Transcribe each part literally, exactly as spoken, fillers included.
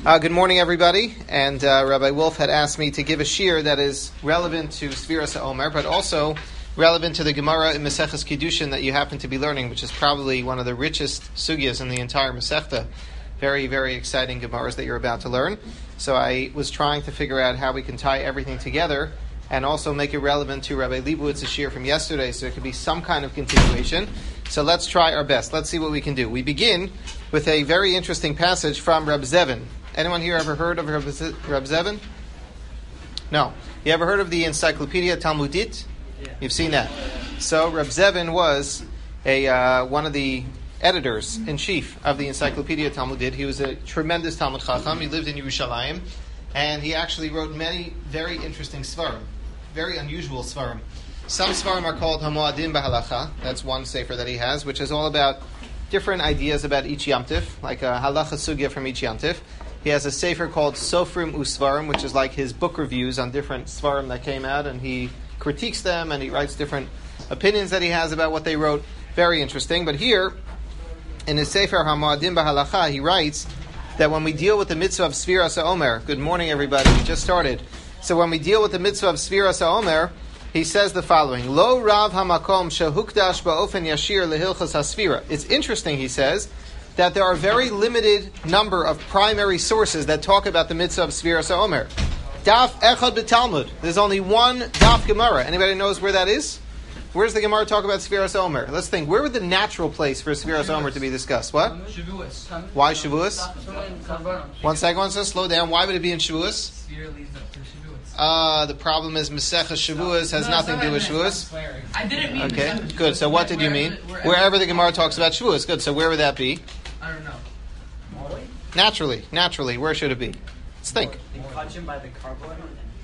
Uh, good morning, everybody. And uh, Rabbi Wolf had asked me to give a shiur that is relevant to Sfiras HaOmer, but also relevant to the Gemara in Maseches Kiddushin that you happen to be learning, which is probably one of the richest sugyas in the entire Masechta. Very, very exciting Gemaras that you're about to learn. So I was trying to figure out how we can tie everything together and also make it relevant to Rabbi Leibowitz's shiur from yesterday, so it could be some kind of continuation. So let's try our best. Let's see what we can do. We begin with a very interesting passage from Reb Zevin. Anyone here ever heard of Reb Zevin? No. You ever heard of the Encyclopedia Talmudit? Yeah. You've seen that. So Reb Zevin was a uh, one of the editors in chief of the Encyclopedia Talmudit. He was a tremendous Talmud Chacham. He lived in Yerushalayim, and he actually wrote many very interesting svarim, very unusual svarim. Some svarim are called Hamoadim B'Halacha. That's one sefer that he has, which is all about different ideas about each Yom Tif, like a halacha sugya from each Yom Tif. He has a sefer called Sofrim Usvarim, which is like his book reviews on different svarim that came out, and he critiques them, and he writes different opinions that he has about what they wrote. Very interesting. But here, in his sefer Hamoadim B'Halacha, he writes that when we deal with the mitzvah of Sfiras HaOmer, good morning, everybody, we just started. So when we deal with the mitzvah of Sfiras HaOmer, he says the following: Lo Rav Hamakom Shehukdash Ba'ofen Yashir Lehilchas HaSfira. It's interesting, he says, that there are very limited number of primary sources that talk about the mitzvah of Sfiras HaOmer. Daf Echad B'Talmud. There's only one Daf Gemara. Anybody knows where that is? Where's the Gemara talk about Sfiras HaOmer? Let's think. Where would the natural place for Sfiras HaOmer to be discussed? What? Shavuos. Why Shavuos? One second, one second, slow down. Why would it be in Shavuos? Uh, the problem is Maseches Shavuos has no, nothing to do with Shavuos. I didn't mean Okay, good. So what did you mean? Wherever, wherever the Gemara talks about Shavuos. Good. So where would that be? I don't know. Naturally, naturally. Where should it be? Let's think. Kachim by the carbon.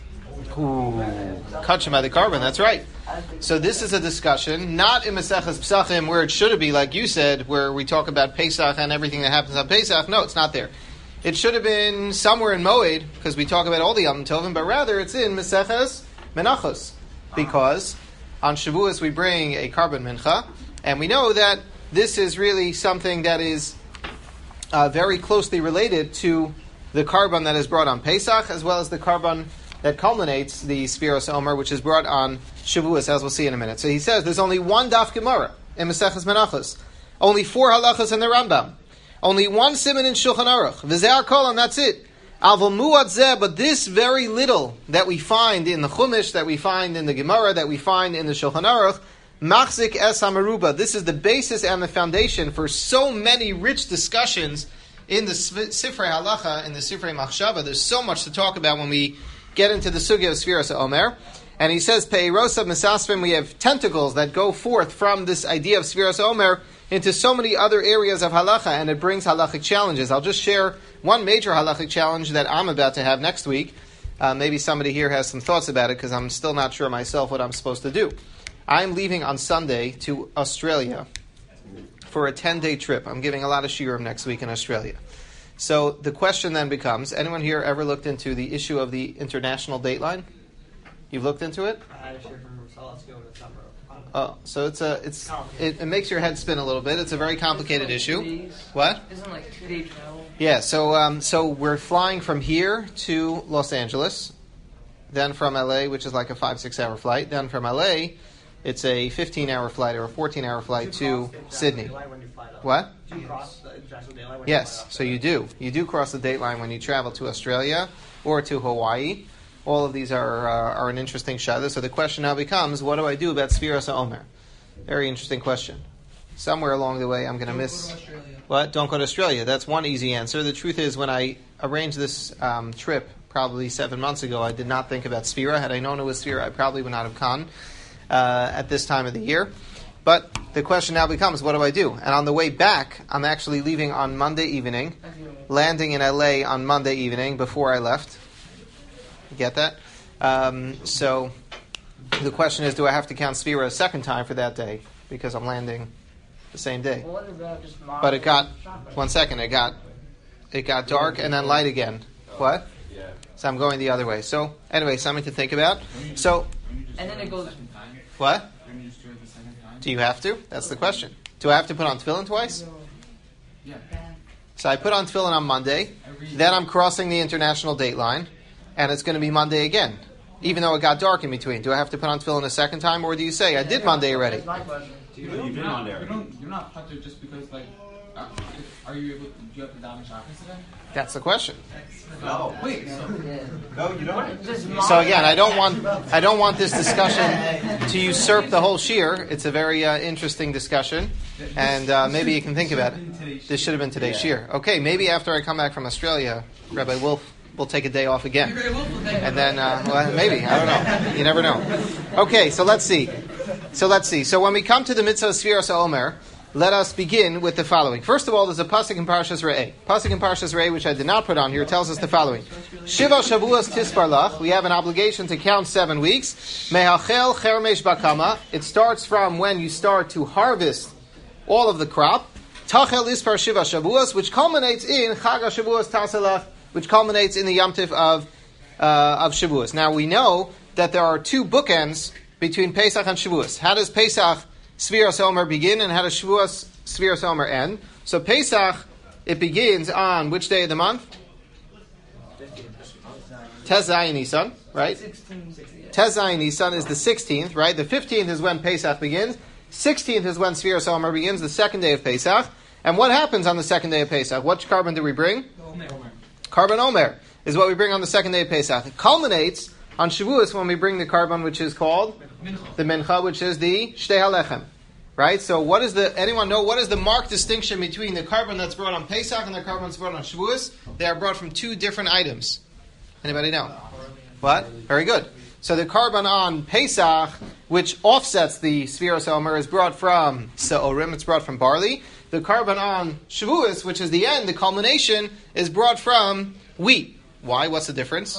Ooh, Kachim by the carbon. That's right. So this is a discussion, not in Maseches Pesachim where it should be, like you said, where we talk about Pesach and everything that happens on Pesach. No, it's not there. It should have been somewhere in Moed, because we talk about all the Yom Tovim, but rather it's in Maseches Menachos, because on Shavuos we bring a carbon mincha, and we know that this is really something that is uh, very closely related to the carbon that is brought on Pesach, as well as the carbon that culminates the Sfiras Omer, which is brought on Shavuos, as we'll see in a minute. So he says there's only one Daf Gemara in Maseches Menachos, only four halachas in the Rambam. Only one siman in Shulchan Aruch. V'ze'ar kol, and that's it. Avol muad zeh, but this very little that we find in the Chumash, that we find in the Gemara, that we find in the Shulchan Aruch, machzik es hamaruba. This is the basis and the foundation for so many rich discussions in the Sifrei Halacha, in the Sifrei Machshava. There's so much to talk about when we get into the sugya of Sfiras HaOmer. And he says, Peirosav Mesasvim, we have tentacles that go forth from this idea of Sfiras HaOmer into so many other areas of halacha, and it brings halachic challenges. I'll just share one major halachic challenge that I'm about to have next week. Uh, maybe somebody here has some thoughts about it, because I'm still not sure myself what I'm supposed to do. I'm leaving on Sunday to Australia for a ten-day trip. I'm giving a lot of shiurim next week in Australia. So the question then becomes, anyone here ever looked into the issue of the international dateline? You've looked into it? I had a shiur from Salazzo in the summer. Oh, so it's a it's it, it makes your head spin a little bit. It's a very complicated issue. What? Isn't like two day travel? Yeah. So um so we're flying from here to Los Angeles, then from L A, which is like a five six hour flight. Then from L A, it's a fifteen hour flight or a fourteen hour flight to Sydney. What? Do you cross the international date line when Yes. you fly off? So you do. You do cross the date line when you travel to Australia or to Hawaii. All of these are uh, are an interesting shayla. So the question now becomes, what do I do about Sfiras HaOmer? Very interesting question. Somewhere along the way, I'm going to miss... Go to Australia. What? Don't go to Australia. That's one easy answer. The truth is, when I arranged this um, trip probably seven months ago, I did not think about Sfira. Had I known it was Sfira, I probably would not have gone uh, at this time of the year. But the question now becomes, what do I do? And on the way back, I'm actually leaving on Monday evening, landing in L A on Monday evening before I left. Get that? Um, so the question is, do I have to count Sfira a second time for that day? Because I'm landing the same day. Well, what about just But it got, one second, it got it got dark and then light again. What? So I'm going the other way. So anyway, something to think about. So, and then it goes. what? Do you have to? That's the question. Do I have to put on tefillin twice? Yeah. So I put on tefillin on Monday. then I'm crossing the international date line, and it's going to be Monday again, even though it got dark in between. Do I have to put on tefillin a second time, or do you say, I did Monday already? That's my question. You don't, you're not, you don't, you're not putter just because, like, are, are you able to, do you have to daven shabbos today? That's the question. No. Wait, so, No, you don't. So again, I don't want I don't want this discussion to usurp the whole shir. It's a very uh, interesting discussion, and uh, maybe you can think about it. This should have been today's shir. Okay, maybe after I come back from Australia, Rabbi Wolf will take a day off again, and then uh, well, maybe I don't know. You never know. Okay, so let's see. So let's see. So when we come to the mitzvah of Sfiras HaOmer, let us begin with the following. First of all, there's a pasuk in Parshas Re'eh. Pasuk in Parshas Re'eh, which I did not put on here, tells us the following: Shiva Shavuos Tispar Lach. We have an obligation to count seven weeks. Mehachel Chermesh Bakama. It starts from when you start to harvest all of the crop. Tachel Ispar Shiva Shavuos, which culminates in Chag HaShavuos Taselach, which culminates in the Yom Tif of uh, of Shavuos. Now we know that there are two bookends between Pesach and Shavuos. How does Pesach Sfiras HaOmer begin, and how does Shavuos Sfiras HaOmer end? So Pesach, it begins on which day of the month? Tez Zayin Nisan, right? Tez Zayin Nisan is the sixteenth, right? The fifteenth is when Pesach begins. sixteenth is when Sfiras HaOmer begins, the second day of Pesach. And what happens on the second day of Pesach? What carbon do we bring? Omer. Carbon Omer is what we bring on the second day of Pesach. It culminates on Shavuos when we bring the carbon which is called Mincha. the Mincha, which is the Shtei HaLechem. Right? So what is the, anyone know, what is the marked distinction between the carbon that's brought on Pesach and the carbon that's brought on Shavuos? They are brought from two different items. Anybody know? What? Very good. So the carbon on Pesach, which offsets the Sfiras HaOmer, is brought from Se'orim, it's brought from barley. The carbon on Shavuos, which is the end, the culmination, is brought from wheat. Why? What's the difference?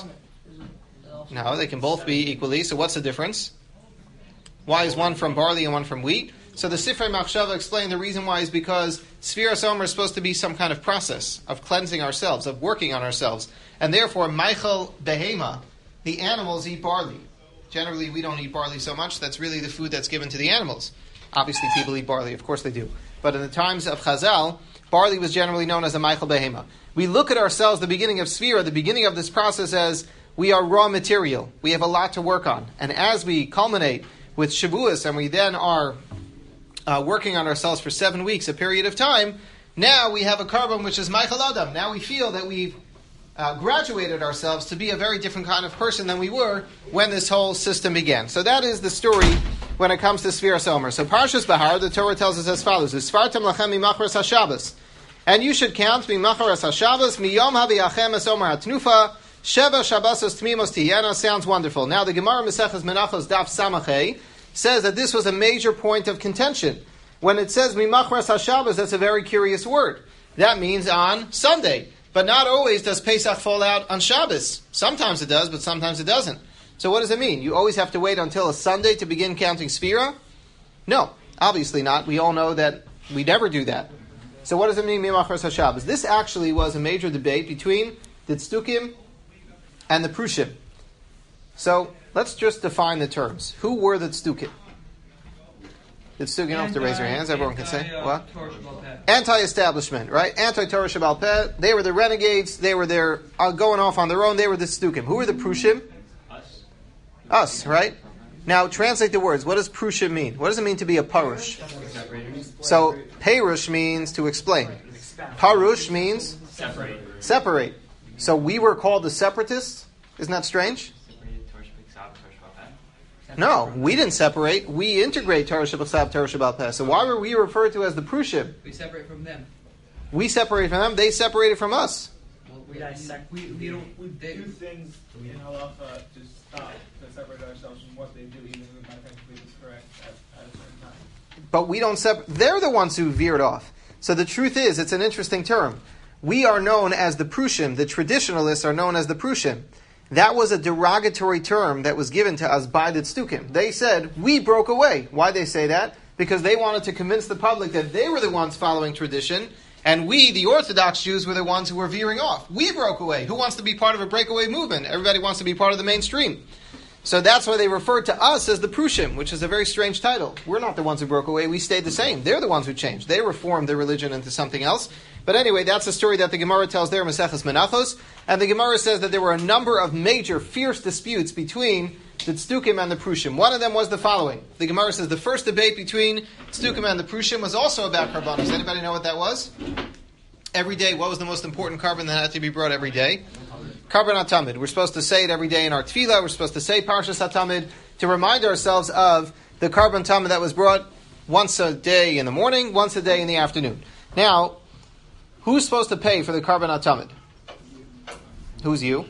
No, they can both be equally. So what's the difference? Why is one from barley and one from wheat? So the Sifrei Machshava explained the reason why is because Sfiras HaOmer is supposed to be some kind of process of cleansing ourselves, of working on ourselves. And therefore, Meichel Behema, the animals eat barley. Generally, we don't eat barley so much. That's really the food that's given to the animals. Obviously, people eat barley. Of course they do. But in the times of Chazal, barley was generally known as a Meichel Behema. We look at ourselves, the beginning of Sfira, the beginning of this process, as we are raw material. We have a lot to work on. And as we culminate with Shavuos, and we then are uh, working on ourselves for seven weeks, a period of time, now we have a carbon which is Meichel Adam. Now we feel that we've uh, graduated ourselves to be a very different kind of person than we were when this whole system began. So that is the story when it comes to Sfiras HaOmer. So Parshas Bahar, the Torah tells us as follows: Usfartem lachem mimachras hashabbos, and you should count mimachras hashabbos miyom haviyachem es omer hatnufa sheva shabbosos tmimos tihena. Sounds wonderful. Now the Gemara Maseches Menachos Daf Samachay says that this was a major point of contention. When it says mimachras hashabbos, that's a very curious word. That means on Sunday. But not always does Pesach fall out on Shabbos. Sometimes it does, but sometimes it doesn't. So what does it mean? You always have to wait until a Sunday to begin counting Sfira? No, obviously not. We all know that we never do that. So what does it mean, Mimachras HaShabbos? This actually was a major debate between the Tzdukim and the Prushim. So let's just define the terms. Who were the Tzdukim? The Tzdukim, you don't have to raise your hands. Everyone can say. What? Anti-establishment, right? Anti-Torah Shabbal Peh. They were the renegades. They were there uh, going off on their own. They were the Tzdukim. Who were the Prushim? Us, right? Now, translate the words. What does Prushim mean? What does it mean to be a Parush? So, Perush means to explain. Parush means? Separate. Separate. So, we were called the separatists? Isn't that strange? No, we didn't separate. We integrate Torah Shabbat Sab, Torah Shabbat Peh. So, why were we referred to as the Prushim? We separate from them. We separated from them. They separated from us. Well, we dissect. We, we don't. We They, do things in halacha to stop, to separate ourselves from what they do, even if we might think it's correct at, at a certain time. But we don't separate. They're the ones who veered off. So the truth is, it's an interesting term. We are known as the Prushim. The traditionalists are known as the Prushim. That was a derogatory term that was given to us by the Tzdukim. They said, we broke away. Why they say that? Because they wanted to convince the public that they were the ones following tradition, and we, the Orthodox Jews, were the ones who were veering off. We broke away. Who wants to be part of a breakaway movement? Everybody wants to be part of the mainstream. So that's why they referred to us as the Prushim, which is a very strange title. We're not the ones who broke away. We stayed the same. They're the ones who changed. They reformed their religion into something else. But anyway, that's a story that the Gemara tells there in Maseches Menachos. And the Gemara says that there were a number of major, fierce disputes between the Tzdukim and the Prushim. One of them was the following. The Gemara says the first debate between Tzdukim and the Prushim was also about Karbanos. Anybody know what that was? Every day, what was the most important carbon that had to be brought every day? Karban HaTamid. We're supposed to say it every day in our tefillah. We're supposed to say Parshas HaTamid to remind ourselves of the Karban Tamid that was brought once a day in the morning, once a day in the afternoon. Now, who's supposed to pay for the Karban HaTamid? Who's you?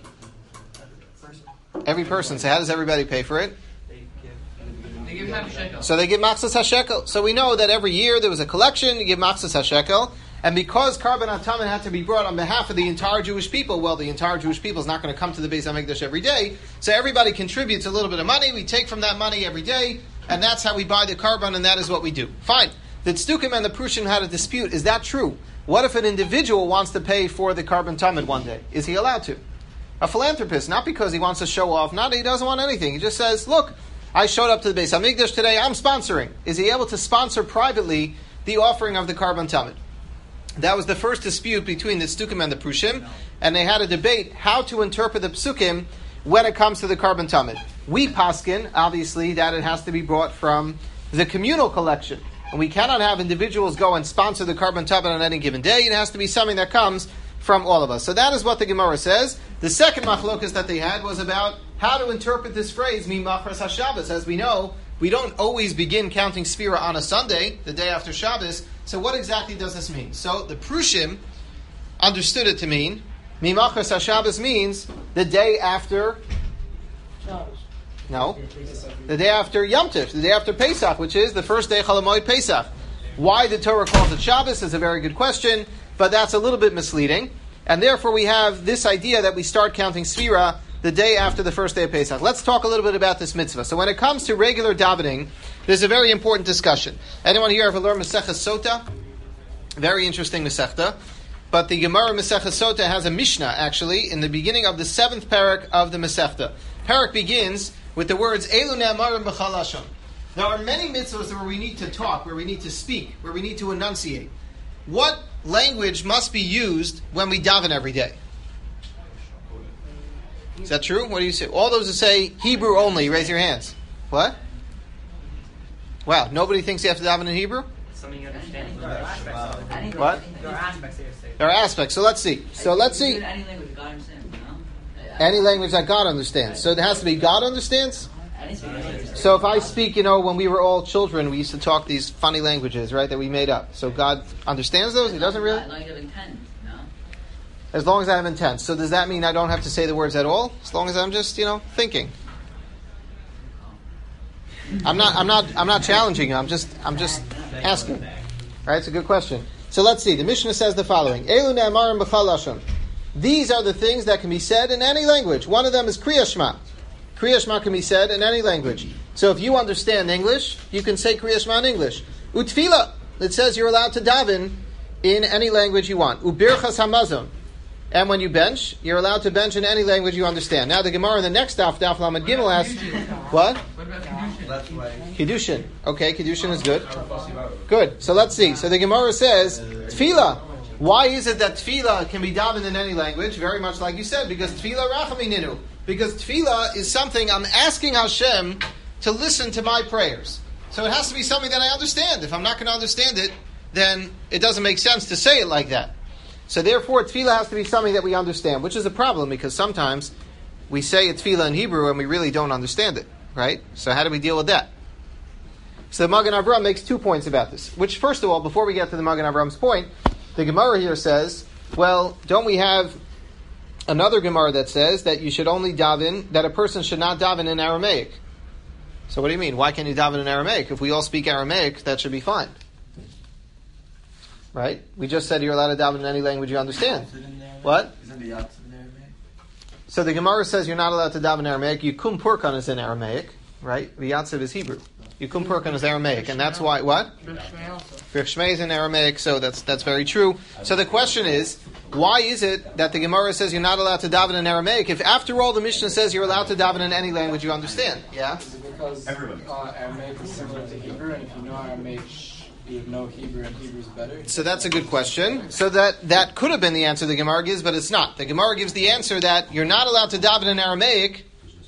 Every person. So how does everybody pay for it? They give half a shekel. So they give Machzas HaShekel. So we know that every year there was a collection, you give Machzas HaShekel. And because Karban HaTamid had to be brought on behalf of the entire Jewish people, well, the entire Jewish people is not going to come to the Beis HaMikdash every day. So everybody contributes a little bit of money. We take from that money every day. And that's how we buy the Karban, and that is what we do. Fine. The Tzdukim and the Prushim had a dispute. Is that true? What if an individual wants to pay for the Karban Tamid one day? Is he allowed to? A philanthropist, not because he wants to show off, not that he doesn't want anything. He just says, look, I showed up to the Beis HaMikdash today, I'm sponsoring. Is he able to sponsor privately the offering of the Karban Tamid? That was the first dispute between the Tzdukim and the Prushim, and they had a debate how to interpret the Psukim when it comes to the Karban Tamid. We paskin, obviously, that it has to be brought from the communal collection. And we cannot have individuals go and sponsor the Karban Tamid on any given day. It has to be something that comes from all of us. So that is what the Gemara says. The second machlokas that they had was about how to interpret this phrase, Mi Machras HaShabbos. As we know, we don't always begin counting Sfira on a Sunday, the day after Shabbos. So what exactly does this mean? So the Prushim understood it to mean, Mi Machras HaShabbos means the day after Shabbos. No. The day after Yom Tov, the day after Pesach, which is the first day Chol HaMoed Pesach. Why the Torah calls it Shabbos is a very good question, but that's a little bit misleading. And therefore we have this idea that we start counting Sfira the day after the first day of Pesach. Let's talk a little bit about this mitzvah. So when it comes to regular davening, there's a very important discussion. Anyone here ever learned Maseches Sota? Very interesting Masechta. But the Gemara Maseches Sota has a Mishnah, actually, in the beginning of the seventh parak of the Masechta. Parak begins with the words, Elu ne'amarim b'chal lashon. There are many mitzvahs where we need to talk, where we need to speak, where we need to enunciate. What language must be used when we daven every day? Is that true? What do you say? All those who say Hebrew only, raise your hands. What? Wow, nobody thinks you have to daven in Hebrew? Something you understand. There are aspects of it. What? There are aspects that you say. There are aspects. So let's see. So let's see. Any language God understands, you know? Any language that God understands. So it has to be God understands? So if I speak, you know, when we were all children, we used to talk these funny languages, right, that we made up. So God understands those? He doesn't really? Language of intent, you know? As long as I have intent. So does that mean I don't have to say the words at all? As long as I'm just, you know, thinking. I'm not I'm not I'm not challenging you, I'm just I'm just asking. Right, it's a good question. So let's see. The Mishnah says the following. Elu ne'amarim b'chal lashon. These are the things that can be said in any language. One of them is Kriya Shema. Kriya Shema can be said in any language. So if you understand English, you can say Kriya Shema in English. Utfila, it says you're allowed to daven in any language you want. Ubirchas hamazon. And when you bench, you're allowed to bench in any language you understand. Now the Gemara in the next daf, Daf Lamed Gimel asks, what? What about Kiddushin? Kiddushin. Okay, Kiddushin is good. Good. So let's see. So the Gemara says, Tefillah. Why is it that Tefillah can be davened in any language? Very much like you said, because Tefillah rachamininu. Because Tefillah is something I'm asking Hashem to listen to my prayers. So it has to be something that I understand. If I'm not going to understand it, then it doesn't make sense to say it like that. So therefore, Tefillah has to be something that we understand, which is a problem because sometimes we say a Tefillah in Hebrew and we really don't understand it, right? So how do we deal with that? So the Magen Avraham makes two points about this. Which, first of all, before we get to the Magen Avraham's point, the Gemara here says, well, don't we have another Gemara that says that you should only daven, that a person should not daven in Aramaic? So what do you mean? Why can't you daven in Aramaic? If we all speak Aramaic, that should be fine. Right? We just said you're allowed to daven in any language you understand. What? Isn't the Yatziv in Aramaic? So the Gemara says you're not allowed to daven in Aramaic. Yukum Purkan is in Aramaic, right? The Yatziv is Hebrew. Yukum Purkan is Aramaic, and that's why, what? Birch Shmei is in Aramaic, so that's that's very true. So the question is, why is it that the Gemara says you're not allowed to daven in Aramaic if after all the Mishnah says you're allowed to daven in any language you understand? Yeah? Because uh, Aramaic is similar to Hebrew, and if you know Aramaic, You would know Hebrew and Hebrew's better? So that's a good question. So that, that could have been the answer the Gemara gives, but it's not. The Gemara gives the answer that you're not allowed to daven in Aramaic.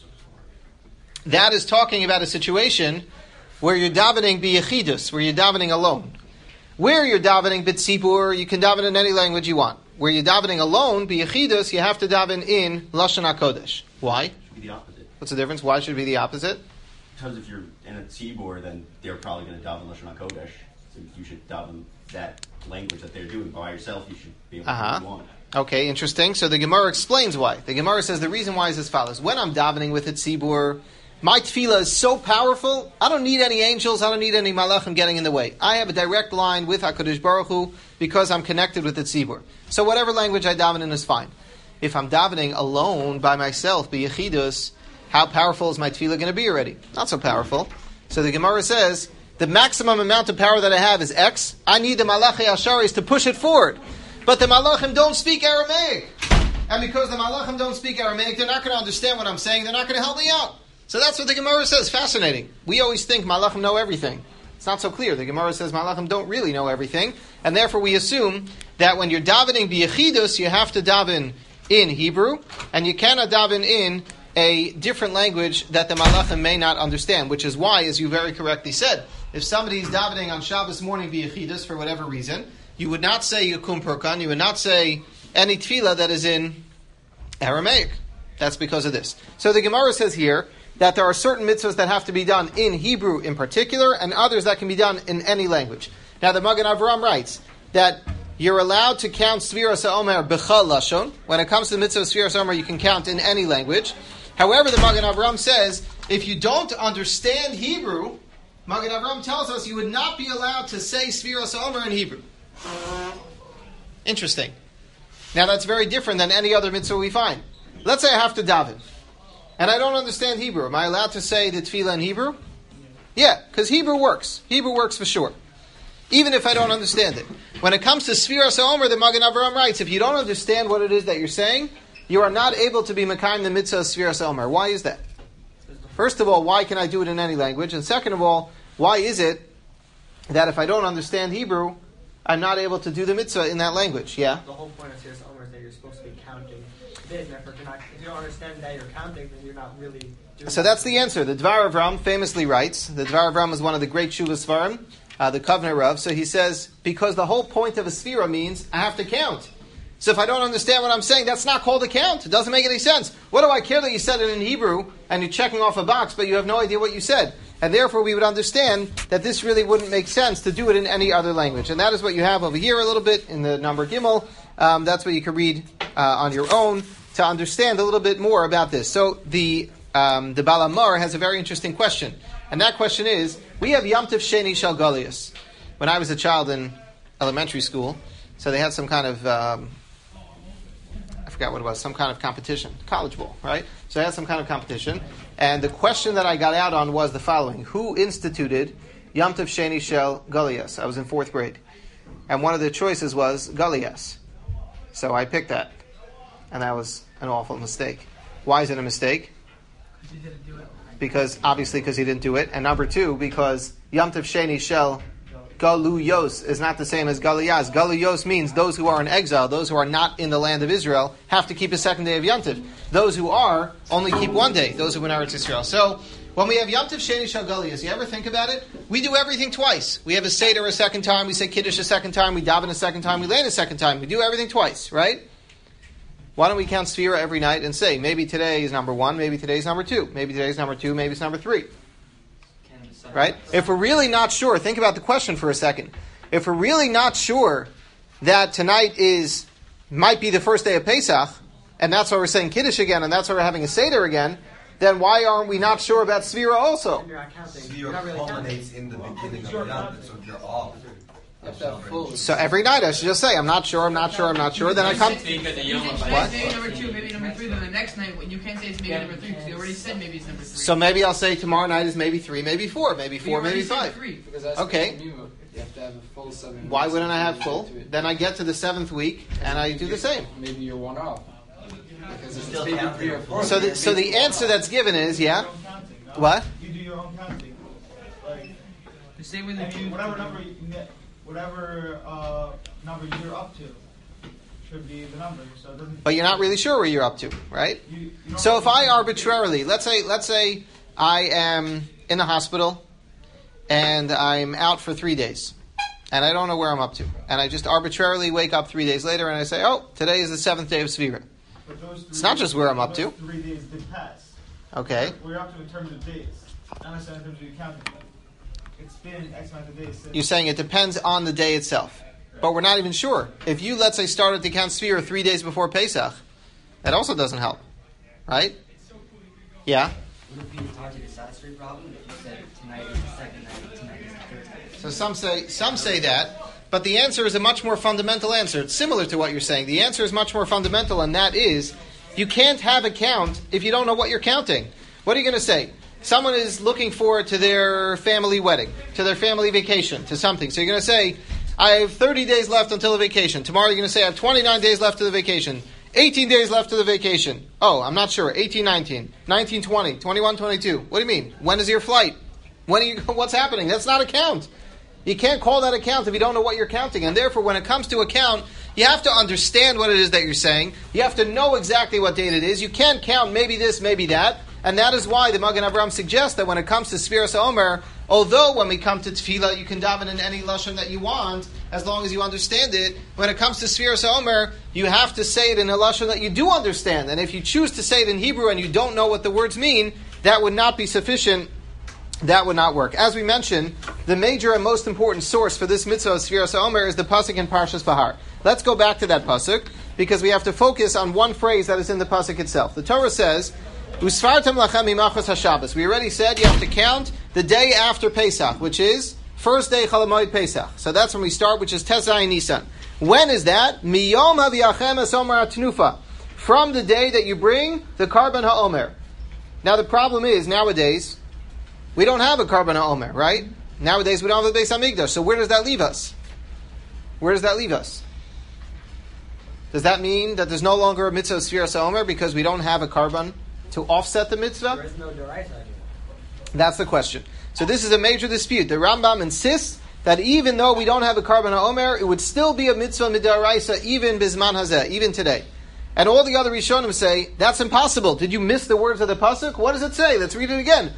That is talking about a situation where you're davening biyechidus, where you're davening alone. Where you're davening b'tzibur, you can daven in any language you want. Where you're davening alone, biyechidus, you have to daven in Lashon HaKodesh. Why? It should be the opposite. What's the difference? Why should it be the opposite? Because if you're in a tzibur, then they're probably going to daven Lashon HaKodesh. So you should daven that language that they're doing. By yourself, you should be able Uh-huh. to do one. Okay, interesting. So the Gemara explains why. The Gemara says the reason why is as follows. When I'm davening with a tzibur, my tefillah is so powerful, I don't need any angels, I don't need any malachim getting in the way. I have a direct line with HaKadosh Baruch Hu because I'm connected with the tzibur. So whatever language I daven in is fine. If I'm davening alone, by myself, b'yechidus, how powerful is my tefillah going to be already? Not so powerful. So the Gemara says, the maximum amount of power that I have is X. I need the Malachi Asharis to push it forward. But the Malachim don't speak Aramaic. And because the Malachim don't speak Aramaic, they're not going to understand what I'm saying. They're not going to help me out. So that's what the Gemara says. Fascinating. We always think Malachim know everything. It's not so clear. The Gemara says Malachim don't really know everything. And therefore we assume that when you're davening b'yechidus, you have to daven in Hebrew. And you cannot daven in a different language that the Malachim may not understand. Which is why, as you very correctly said, if somebody is davening on Shabbos morning b'yechidus for whatever reason, you would not say Yakum Purkan, you would not say any tefillah that is in Aramaic. That's because of this. So the Gemara says here that there are certain mitzvahs that have to be done in Hebrew in particular, and others that can be done in any language. Now the Magen Avraham writes that you're allowed to count Sfiras HaOmer b'chal lashon. When it comes to the mitzvah of Sfiras HaOmer, you can count in any language. However, the Magen Avraham says, if you don't understand Hebrew, Magen Avraham tells us you would not be allowed to say Sfiras HaOmer in Hebrew. Interesting. Now that's very different than any other mitzvah we find. Let's say I have to daven, and I don't understand Hebrew. Am I allowed to say the tefillah in Hebrew? Yeah, because Hebrew works. Hebrew works for sure. Even if I don't understand it. When it comes to Sfiras HaOmer, the Magen Avraham writes, if you don't understand what it is that you're saying, you are not able to be Mekayim the mitzvah of Sfiras HaOmer. Why is that? First of all, why can I do it in any language? And second of all, why is it that if I don't understand Hebrew, I'm not able to do the mitzvah in that language? Yeah? The whole point of Sfiras HaOmer is that you're supposed to be counting. If you're not, if you don't understand that you're counting, then you're not really doing So that's the answer. The Dvar Avram famously writes, the Dvar Avram is one of the great Shuvah Svarim, uh, the Kovner Rav, so he says, because the whole point of a Sfira means I have to count. So if I don't understand what I'm saying, that's not called a count. It doesn't make any sense. What do I care that you said it in Hebrew and you're checking off a box, but you have no idea what you said? And therefore we would understand that this really wouldn't make sense to do it in any other language. And that is what you have over here a little bit in the number Gimel. Um, that's what you can read uh, on your own to understand a little bit more about this. So the um, the Baal Amar has a very interesting question. And that question is, we have Yom Tov Sheni Shel Golias. When I was a child in elementary school, so they had some kind of... Um, I forgot what it was, some kind of competition, college bowl, right? So I had some kind of competition, and the question that I got out on was the following: who instituted Yom Tov Sheni Shel Golias? I was in fourth grade, and one of the choices was Golias. So I picked that, and that was an awful mistake. Why is it a mistake? Because you didn't do it. Because obviously, because he didn't do it, and number two, because Yom Tov Sheni Shel Galuyos is not the same as Galuyas. Galuyos means those who are in exile, those who are not in the land of Israel, have to keep a second day of Yom Tov. Those who are only keep one day, those who are in Eretz Israel. So, when we have Yom Tov Sheni Shel Galuyos, you ever think about it? We do everything twice. We have a Seder a second time, we say Kiddush a second time, we daven a second time, we land a second time. We do everything twice, right? Why don't we count Sfira every night and say, maybe today is number one, maybe today is number two, maybe today is number two, maybe it's number three. Right? If we're really not sure, think about the question for a second. If we're really not sure that tonight is might be the first day of Pesach, and that's why we're saying Kiddush again, and that's why we're having a Seder again, then why aren't we not sure about Sfira also? Sfira culminates in the beginning of Yom Tov, so if you're off. So every night I should just say, I'm not sure, I'm not sure, I'm not sure, then I come... What? Maybe number two, maybe number three, then the next night, you can't say it's maybe number three, because you already said maybe it's number three. So maybe I'll say tomorrow night is maybe three, maybe four, maybe four, maybe five. Okay. You have to have a full seven Why weeks wouldn't I have to full? get to it. Then I get to the seventh week, and I do the same. Maybe you're one off. Because it's Still maybe counting. three or four. So the, so the answer that's given is, yeah? What? You do your own counting. Like, same with the I mean, Jew. whatever number you can get, whatever uh, number you're up to should be the number. So it doesn't. But you're not really sure where you're up to, right? You, you don't So if I arbitrarily, let's say, let's say I am in the hospital and I'm out for three days, and I don't know where I'm up to, and I just arbitrarily wake up three days later and I say, oh, today is the seventh day of Svira. But those three It's not just where I'm up those to. Three days did pass. Okay. Where you're up to in terms of days, not necessarily in terms of your counting. It's been X amount of days since. You're saying it depends on the day itself, but we're not even sure. If you, let's say, started to count Svira three days before Pesach, that also doesn't help, right? Yeah. Would it be a hard to decide straight problem if you said tonight is the second night, tonight is the third night? So some say some say that, but the answer is a much more fundamental answer. It's similar to what you're saying. The answer is much more fundamental, and that is, you can't have a count if you don't know what you're counting. What are you going to say? Someone is looking forward to their family wedding, to their family vacation, to something. So you're going to say, I have thirty days left until the vacation. Tomorrow you're going to say, I have twenty-nine days left to the vacation. eighteen days left to the vacation. Oh, I'm not sure. eighteen, nineteen, nineteen, twenty, twenty-one, twenty-two. What do you mean? When is your flight? When are you, what's happening? That's not a count. You can't call that a count if you don't know what you're counting. And therefore, when it comes to a count, you have to understand what it is that you're saying. You have to know exactly what date it is. You can't count maybe this, maybe that. And that is why the Magen Avraham suggests that when it comes to Sfiras Omer, although when we come to Tefillah, you can daven in any lashon that you want, as long as you understand it, when it comes to Sfiras Omer, you have to say it in a lashon that you do understand. And if you choose to say it in Hebrew and you don't know what the words mean, that would not be sufficient. That would not work. As we mentioned, the major and most important source for this mitzvah of Sfiras Omer is the pasuk in Parshas Bahar. Let's go back to that pasuk, because we have to focus on one phrase that is in the pasuk itself. The Torah says, Usfartem lachem imachos haShabbos. We already said you have to count the day after Pesach, which is first day Chol Hamoed Pesach. So that's when we start, which is Tesai Nisan. When is that? Miyom haviachem es omer atnufa. From the day that you bring the Karban HaOmer. Now the problem is, nowadays, we don't have a Karban HaOmer, right? Nowadays we don't have a Beis HaMikdash. So where does that leave us? Where does that leave us? Does that mean that there's no longer a mitzvah of Sfiras HaOmer because we don't have a Karban to offset the mitzvah? There is no deraisa anymore. That's the question. So this is a major dispute. The Rambam insists that even though we don't have a Karban HaOmer, it would still be a mitzvah midaraisa even bisman hazeh, even today. And all the other Rishonim say, that's impossible. Did you miss the words of the pasuk? What does it say? Let's read it again.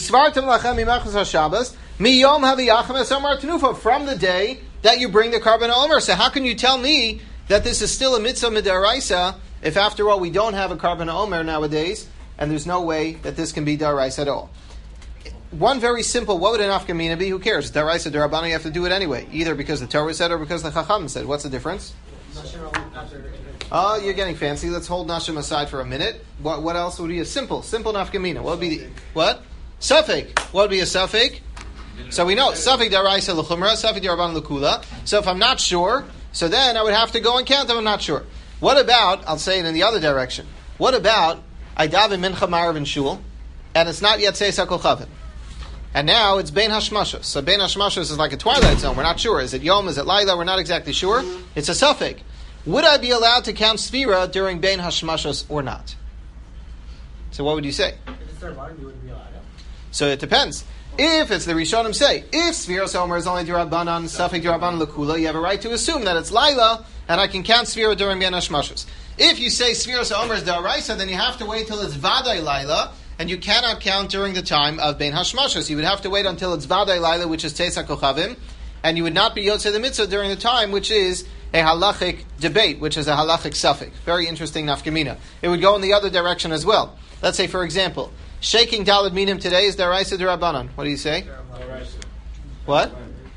From the day that you bring the Karban HaOmer. So how can you tell me that this is still a mitzvah midaraisa if after all we don't have a Karban HaOmer nowadays, and there's no way that this can be daraisa at all? One very simple, what would an afkamina be? Who cares? Daraisa, Darabana, you have to do it anyway. Either because the Torah said or because the Chacham said. What's the difference? Oh, you're getting fancy. Let's hold Nashim aside for a minute. What what else would be a simple, simple nafkamina? What would be the, what? Safek. What would be a safek? So we know, Safek Daraisa L'chumra, Safek Darabana L'kula. So if I'm not sure, so then I would have to go and count them, I'm not sure. What about, I'll say it in the other direction, what about, I daven mincha marav in shul, and it's not yet Seis HaKol Chavim. And now it's Bein Hashmashos. So Bein Hashmashos is like a twilight zone. We're not sure. Is it Yom? Is it Laila? We're not exactly sure. It's a Safek. Would I be allowed to count Sfira during Bein Hashmashos or not? So what would you say? If it's their line, you wouldn't be allowed to. So it depends. If it's the Rishonim say, if Sfiras Omer is only Dirabanan, Safek Dirabanan L'kula, you have a right to assume that it's Laila, and I can count Sfira during Bein Hashmashos. If you say Sfiras Omer is Daraisa, then you have to wait till it's Vadai Laila, and you cannot count during the time of Bein Hashmashos. You would have to wait until it's Vadai Laila, which is Teis HaKochavim, and you would not be Yotzei the Mitzvah during the time, which is a halachic debate, which is a halachic suffix. Very interesting nafkamina. It would go in the other direction as well. Let's say, for example, shaking Daled Minim today is Daraisa Durabanan. What do you say? What?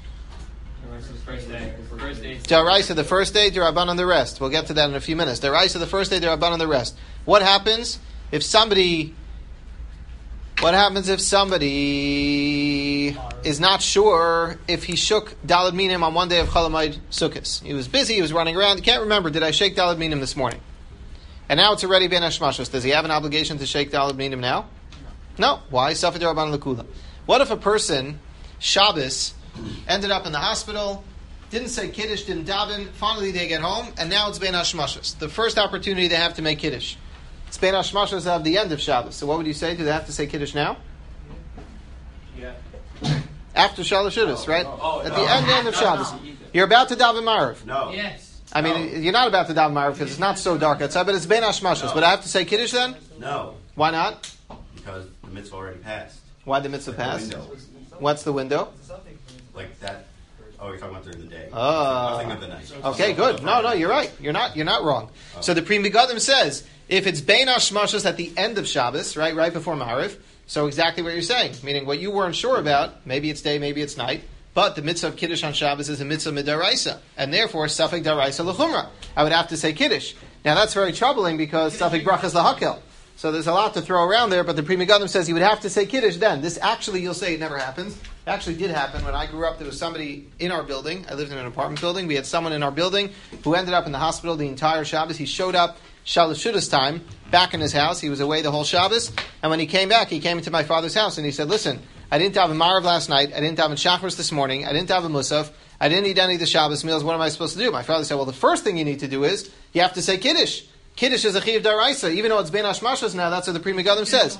Daraisa the first day, Durabanan the rest. We'll get to that in a few minutes. Daraisa the first day, Durabanan the rest. What happens if somebody... What happens if somebody is not sure if he shook Daled Minim on one day of Chol Hamoed Sukkos? He was busy, he was running around, he can't remember, did I shake Daled Minim this morning? And now it's already Bein Hashmashos. Does he have an obligation to shake Daled Minim now? No. Why? Safed Rabban L'kula. What if a person, Shabbos, ended up in the hospital, didn't say Kiddush, didn't daven, finally they get home, and now it's Bein Hashmashos. The first opportunity they have to make Kiddush. It's Bein Hashmashos of the end of Shabbos. So what would you say? Do they have to say Kiddush now? Yeah. After Shalosh Shudas, right? Oh, At no. the end, end of Shabbos. You're about to daven Marav. No. Yes. I mean, you're not about to daven Marav because it's not so dark outside, but it's Ben Hashmashos. No. But I have to say Kiddush then? No. Why not? Because the mitzvah already passed. Why the mitzvah Like the pass? window. What's the window? Like that. Oh, you're talking about during the day. Ah. Nothing of the night. Okay, good. No, no, you're right. You're not. You're not wrong. So the Pri Megadim says if it's Bein Hashmashos at the end of Shabbos, right, right before Ma'ariv. So exactly what you're saying, meaning what you weren't sure about. Maybe it's day, maybe it's night. But the mitzvah of Kiddush on Shabbos is a mitzvah midaraisa, and therefore Safek Daraisa L'chumra. I would have to say Kiddush. Now that's very troubling because Safek Brachas L'hakel. So there's a lot to throw around there, but the Pri Megadim says you would have to say Kiddush then. This actually, you'll say it never happens. It actually did happen. When I grew up, there was somebody in our building. I lived in an apartment building. We had someone in our building who ended up in the hospital the entire Shabbos. He showed up Shalosh Shudas time back in his house. He was away the whole Shabbos. And when he came back, he came into my father's house and he said, listen, I didn't have a Marav last night. I didn't have a Shacharis this morning. I didn't have a Musaf. I didn't eat any of the Shabbos meals. What am I supposed to do? My father said, well, the first thing you need to do is you have to say Kiddush. Kiddush is a Chiv Daraisa. Even though it's Ben Hashmashos now, that's what the Pri Megadim says.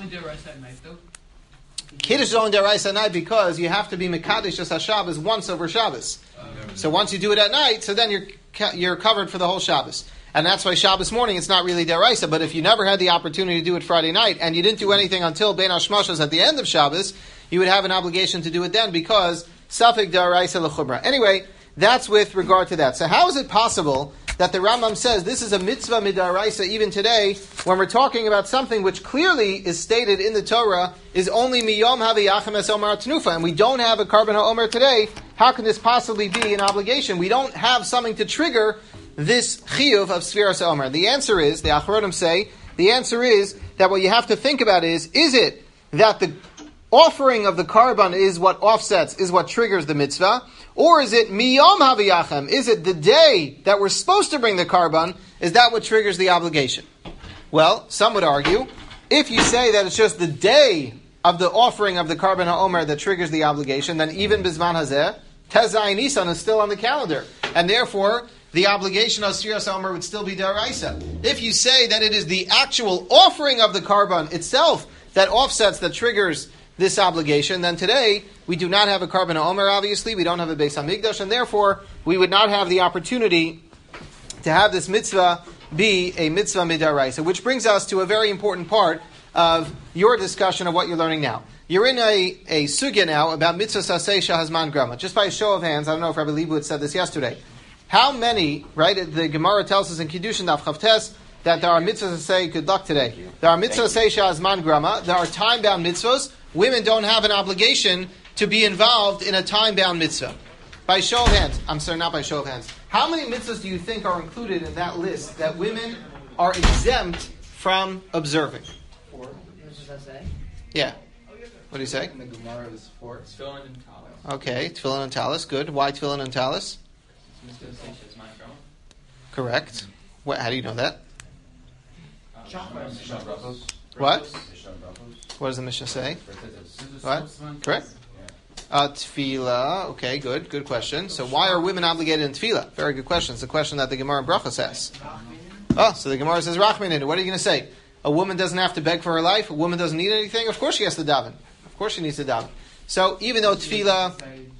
Kiddush is only Daraisa at night because you have to be Mekadesh as HaShabbos once over Shabbos. So once you do it at night, so then you're you're covered for the whole Shabbos. And that's why Shabbos morning, it's not really Daraisa. But if you never had the opportunity to do it Friday night, and you didn't do anything until Ben Hashmashos at the end of Shabbos, you would have an obligation to do it then because Safek Daraisa L'chumra. Anyway, that's with regard to that. So how is it possible that the Rambam says this is a mitzvah midaraisa even today when we're talking about something which clearly is stated in the Torah is only miyom haviyachem es omar tenufa, and we don't have a karban ha'omer today? How can this possibly be an obligation? We don't have something to trigger this chiyuv of Sfiras ha'omer. The answer is, the Achronim say, the answer is that what you have to think about is, is it that the offering of the karban is what offsets, is what triggers the mitzvah? Or is it miyom haviyachem? Is it the day that we're supposed to bring the karban? Is that what triggers the obligation? Well, some would argue, if you say that it's just the day of the offering of the karban ha'omer that triggers the obligation, then even bizman hazeh, Tezai Nisan is still on the calendar. And therefore, the obligation of Sfiras ha'omer would still be daraisa. If you say that it is the actual offering of the karban itself that offsets, that triggers this obligation, then today we do not have a karban ha'omer, obviously, we don't have a Beis HaMikdash, and therefore we would not have the opportunity to have this mitzvah be a mitzvah midaraisa, which brings us to a very important part of your discussion of what you're learning now. You're in a, a sugya now about mitzvah saseh shahazman grama. Just by a show of hands, I don't know if Rabbi Leibowitz said this yesterday. How many, right, the Gemara tells us in Kiddushin Daf Chavtes that there are mitzvahs saseh, good luck today, there are mitzvahs saseh shahazman grama, there are time-bound mitzvahs. Women don't have an obligation to be involved in a time-bound mitzvah. By show of hands, I'm sorry, not by show of hands. How many mitzvahs do you think are included in that list that women are exempt from observing? Four. What does that say? Yeah. What do you say? In the Gemara is four. Tefillin and talis. Okay, tefillin and talis. Good. Why tefillin and talis? Correct. What, how do you know that? What? What does the Mishnah say? What? Correct. Uh, tefillah. Okay, good. Good question. So why are women obligated in tefillah? Very good question. It's a question that the Gemara in Brachos asks. Oh, so the Gemara says Rachmin in it. What are you going to say? A woman doesn't have to beg for her life? A woman doesn't need anything? Of course she has to daven. Of course she needs to daven. So even though tefillah...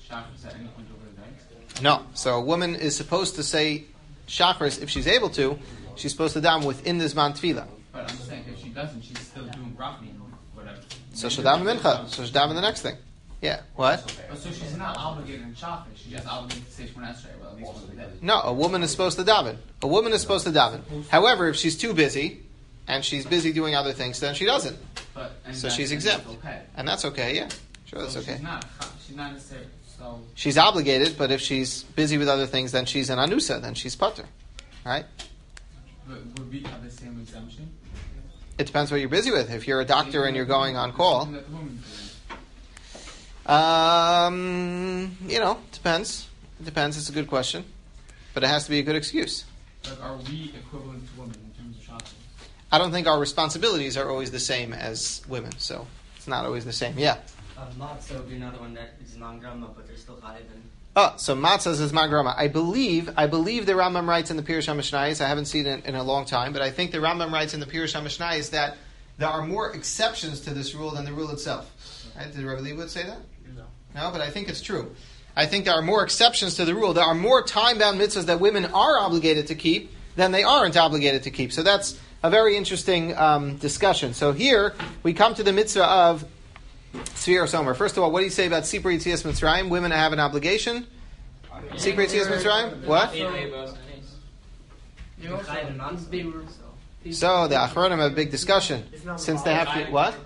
No. So a woman is supposed to say Shachris if she's able to. She's supposed to daven within this man tefillah. But I'm saying if she doesn't, she's still doing Rachmin, whatever. So she'll daven mincha. So she'll daven the next thing. Yeah. What? But so she's not obligated in Shachris. She's just obligated to say Shemona Esrei. Well, at least one of the day. No, a woman is supposed to daven. A woman is supposed to daven. However, if she's too busy, and she's busy doing other things, then she doesn't. But, and So that's- she's and exempt. that's okay. And that's okay, yeah. Sure, that's So okay. She's not. She's not necessarily. So. She's obligated, but if she's busy with other things, then she's an anusa, then she's pater. Right? But would we have the same exemption? It depends what you're busy with. If you're a doctor and you're going on call, Something that the woman does. um, you know, depends. It depends. It's a good question. But it has to be a good excuse. Like, are we equivalent to women in terms of shopping? I don't think our responsibilities are always the same as women, so it's not always the same. Yeah. Uh, matzah would be another one that is non-grama, but they're still chayiv. Oh, so matzahs is magrama. I believe, I believe the Rambam writes in the Pirush HaMishnayos. I haven't seen it in a long time, but I think the Rambam writes in the Pirush HaMishnayos that there are more exceptions to this rule than the rule itself. Right? Did Rabbi Leibowitz say that? No. No, but I think it's true. I think there are more exceptions to the rule. There are more time-bound mitzvahs that women are obligated to keep than they aren't obligated to keep. So that's a very interesting um, discussion. So here we come to the mitzvah of Sfiras Omer. First of all, what do you say about Sipur Yitzias Mitzrayim? Women have an obligation? Sipur Yitzias Mitzrayim? What? So the Achronim have a big discussion. Since they have to... What?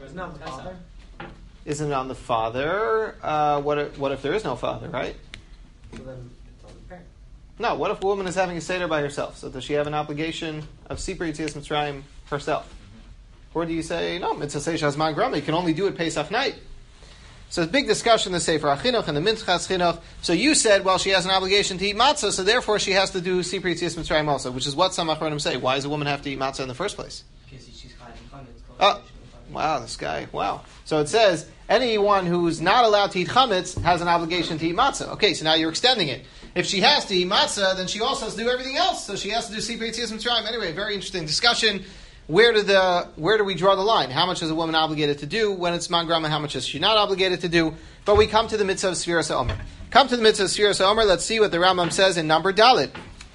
Isn't it on the father? Uh, what, if, what if there is no father, right? So then it's on the parent. No, what if a woman is having a Seder by herself? So does she have an obligation of Sipur Yitzias Mitzrayim herself? Or do you say, no, Mitzvah Seish Hazman Grama, you can only do it Pesach night? So it's a big discussion in the Sefer HaChinuch and the Minchas Chinuch. So you said, well, she has an obligation to eat matzah, so therefore she has to do Sipur Yitzias Mitzrayim also, which is what some Achronim say. Why does a woman have to eat matzah in the first place? Because she's hiding chametz. Oh, wow, this guy, wow. So it says, anyone who's not allowed to eat chametz has an obligation to eat matzah. Okay, so now you're extending it. If she has to eat matzah, then she also has to do everything else. So she has to do Sipur Yitzias Mitzrayim. Anyway, very interesting discussion. Where do the where do we draw the line? How much is a woman obligated to do when it's man grama? How much is she not obligated to do? But we come to the mitzvah of Sfiras Omer. Come to the mitzvah of Sfiras Omer. Let's see what the Rambam says in number Dalet,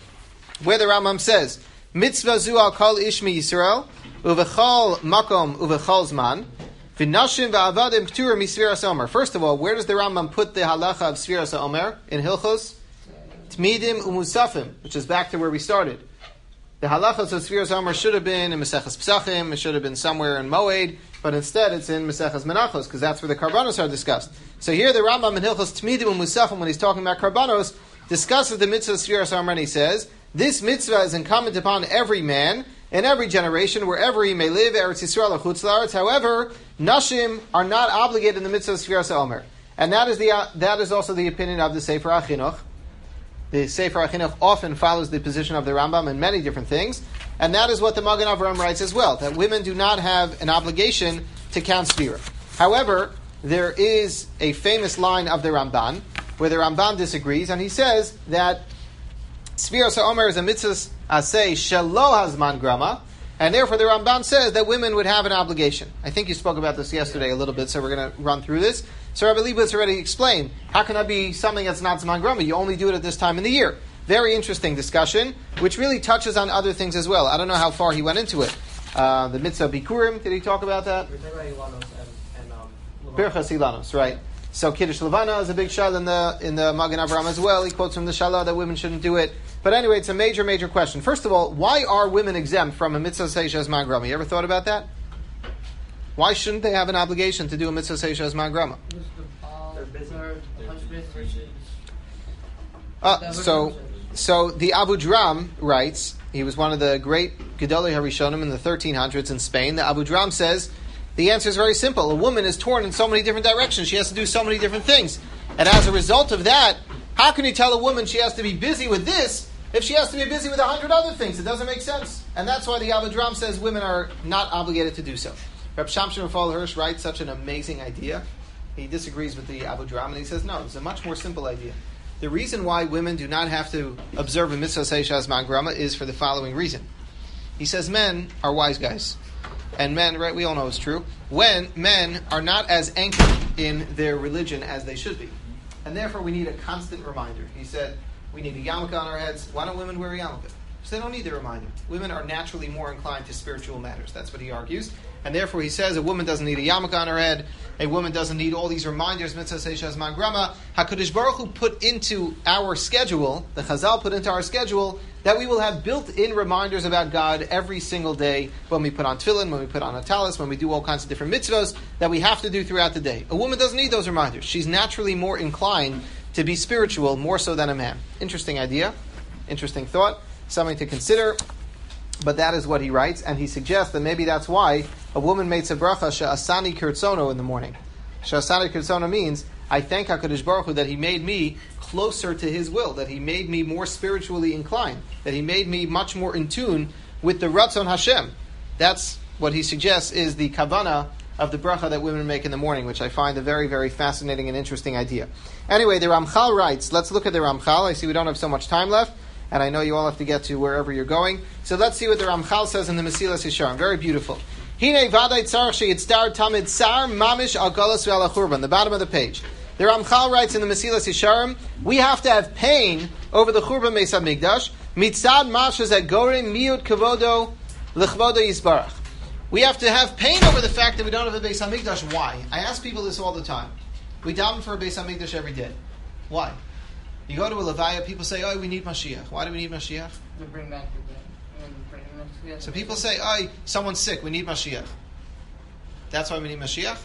where the Rambam says mitzvah zu al kol ish mi Yisrael uvechol makom uvechol zman v'nashim v'avadim p'tura mi Sfiras Omer. First of all, where does the Rambam put the halacha of Sfiras Omer in Hilchos? Tmidim umusafim, which is back to where we started. The halachas of Sfiras Omer should have been in Maseches Pesachim, it should have been somewhere in Moed, but instead it's in Maseches Menachos, because that's where the Karbanos are discussed. So here the Rambam in Hilchos Tmidim umusafim, when he's talking about Karbanos, discusses the mitzvah of Sfiras Omer, and he says, this mitzvah is incumbent upon every man, in every generation, wherever he may live, Eretz Yisrael or Chutz La'aretz. However, Nashim are not obligated in the mitzvah of Sfiras Omer. And that is the uh, that is also the opinion of the Sefer HaChinuch. The Sefer HaChinuch often follows the position of the Rambam in many different things, and that is what the Magen Avraham writes as well, that women do not have an obligation to count Sfira. However, there is a famous line of the Ramban, where the Ramban disagrees, and he says that Sfira Sa'omer is a mitzvah aseh shelo hazman grama, and therefore the Ramban says that women would have an obligation. I think you spoke about this yesterday a little bit, so we're going to run through this. So Rabbi Leibowitz already explained, how can that be something that's not Zman Grama? You only do it at this time in the year. Very interesting discussion, which really touches on other things as well. I don't know how far he went into it. Uh, the mitzvah Bikurim, did he talk about that? Birchas Ilanos, right. So Kiddush Levana is a big shal in the in the Magen Avraham as well. He quotes from the Shalah that women shouldn't do it. But anyway, it's a major, major question. First of all, why are women exempt from a mitzvah Seish Zman Grama? You ever thought about that? Why shouldn't they have an obligation to do a mitzvah Seish Zman Grama? Uh, so, so the Abu Dram writes, he was one of the great Gedolei Harishonim in the thirteen hundreds in Spain. The Abu Dram says, the answer is very simple. A woman is torn in so many different directions. She has to do so many different things. And as a result of that, how can you tell a woman she has to be busy with this if she has to be busy with a hundred other things? It doesn't make sense. And that's why the Abu Dram says women are not obligated to do so. Reb Shamshon Raphael Hirsch writes such an amazing idea. He disagrees with the Abu Dram, and he says, no, it's a much more simple idea. The reason why women do not have to observe a mitzvah Seish Zman Grama is for the following reason. He says men are wise guys. And men, right, we all know it's true, when men are not as anchored in their religion as they should be. And therefore we need a constant reminder. He said, we need a yarmulke on our heads. Why don't women wear a yarmulke? Because they don't need the reminder. Women are naturally more inclined to spiritual matters. That's what he argues. And therefore he says a woman doesn't need a yarmulke on her head. A woman doesn't need all these reminders, mitzvah Seish Zman Grama. HaKadosh Baruch Hu put into our schedule, the Chazal put into our schedule, that we will have built-in reminders about God every single day when we put on tefillin, when we put on a talis, when we do all kinds of different mitzvahs that we have to do throughout the day. A woman doesn't need those reminders. She's naturally more inclined to be spiritual, more so than a man. Interesting idea, interesting thought, something to consider. But that is what he writes, and he suggests that maybe that's why a woman makes a bracha she'asani kirtzono in the morning. She'asani kirtzono means, I thank HaKadosh Baruch Hu that He made me closer to His will, that He made me more spiritually inclined, that He made me much more in tune with the Ratzon Hashem. That's what he suggests is the kavana of the bracha that women make in the morning, which I find a very, very fascinating and interesting idea. Anyway, the Ramchal writes, let's look at the Ramchal. I see we don't have so much time left, and I know you all have to get to wherever you're going. So let's see what the Ramchal says in the Mesilas Yesharim. Very beautiful. Hine vaday tzarich sheyitzdar tamid sar mamish al galus ve'al churban. The bottom of the page. The Ramchal writes in the Mesilas Yesharim, we have to have pain over the Churban Beis HaMikdash, mitzad mashas at gorim miut kavodo l'chvodo yisbarach. We have to have pain over the fact that we don't have a Beis HaMikdash. Why? I ask people this all the time. We daven for a Beis HaMikdash every day. Why? You go to a Levaya, people say, oh, we need Mashiach. Why do we need Mashiach? To bring back the and bring them together. So people say, oh, someone's sick, we need Mashiach. That's why we need Mashiach?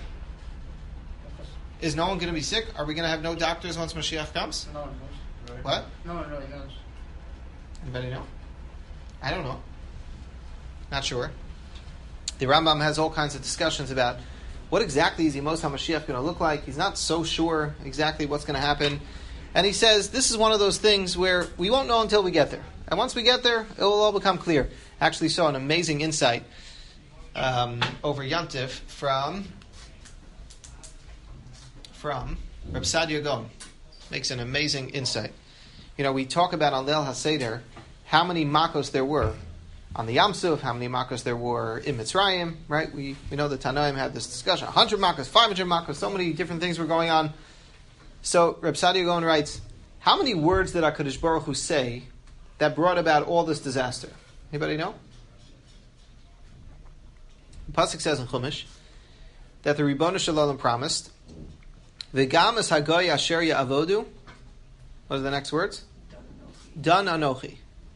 Is no one going to be sick? Are we going to have no doctors once Mashiach comes? No one knows. Right. What? No one really knows. Anybody know? I don't know. Not sure. The Rambam has all kinds of discussions about what exactly is Yemos HaMashiach going to look like. He's not so sure exactly what's going to happen. And he says, this is one of those things where we won't know until we get there. And once we get there, it will all become clear. Actually saw an amazing insight um, over Yantif from... from Reb Sadia Gaon. Makes an amazing insight. You know, we talk about on Leil HaSeder how many makos there were on the Yam Suf, how many makos there were in Mitzrayim, right? We we know the Tanoim had this discussion. one hundred makos, five hundred makos, so many different things were going on. So Reb Sadia Gaon writes, how many words did HaKadosh Baruch Hu say that brought about all this disaster? Anybody know? The Pasuk says in Chumash that the Ribono Shel Olam promised, V'gam es hagoy asher ya'avodu. What are the next words? Dan anochi.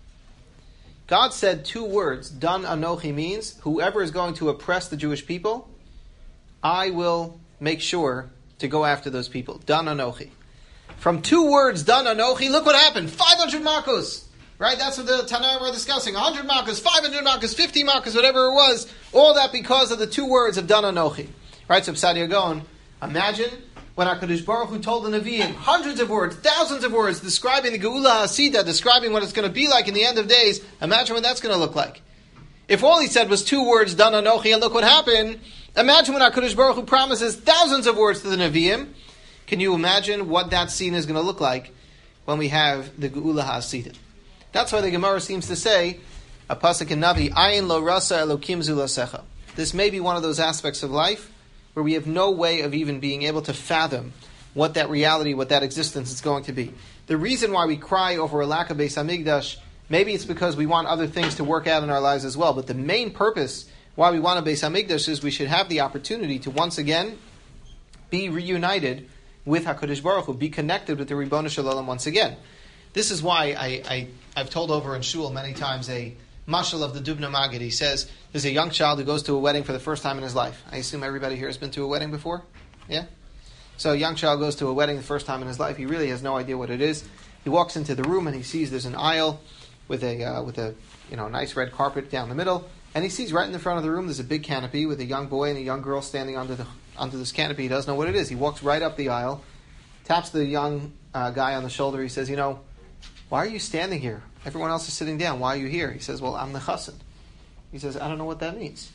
God said two words. Dan anochi means whoever is going to oppress the Jewish people, I will make sure to go after those people. Dan anochi. From two words, Dan anochi, look what happened. five hundred makos. Right? That's what the Tanaim were discussing. one hundred makos, five hundred makos, fifty makos, whatever it was. All that because of the two words of Dan anochi. Right? So Sadia Gaon, imagine when HaKadosh Baruch Hu told the Nevi'im hundreds of words, thousands of words, describing the Geula HaSida, describing what it's going to be like in the end of days, imagine what that's going to look like. If all he said was two words, Dan Anochi, and look what happened, imagine when HaKadosh Baruch Hu promises thousands of words to the Nevi'im. Can you imagine what that scene is going to look like when we have the Geula HaSida? That's why the Gemara seems to say, a pasuk in Navi, Ayin lo rasa Elokim zu lasecha. This may be one of those aspects of life where we have no way of even being able to fathom what that reality, what that existence is going to be. The reason why we cry over a lack of Beis HaMikdash, maybe it's because we want other things to work out in our lives as well, but the main purpose why we want a Beis HaMikdash is we should have the opportunity to once again be reunited with HaKadosh Baruch Hu, be connected with the Ribono Shel Olam once again. This is why I, I, I've told over in Shul many times a mashal of the Dubna Magid. He says there's a young child who goes to a wedding for the first time in his life. I assume everybody here has been to a wedding before? Yeah? So a young child goes to a wedding the first time in his life. He really has no idea what it is. He walks into the room and he sees there's an aisle with a uh, with a you know nice red carpet down the middle, and he sees right in the front of the room there's a big canopy with a young boy and a young girl standing under the under this canopy. He doesn't know what it is. He walks right up the aisle, taps the young uh, guy on the shoulder. He says, you know, why are you standing here? Everyone else is sitting down. Why are you here? He says, well, I'm the chassan. He says, I don't know what that means.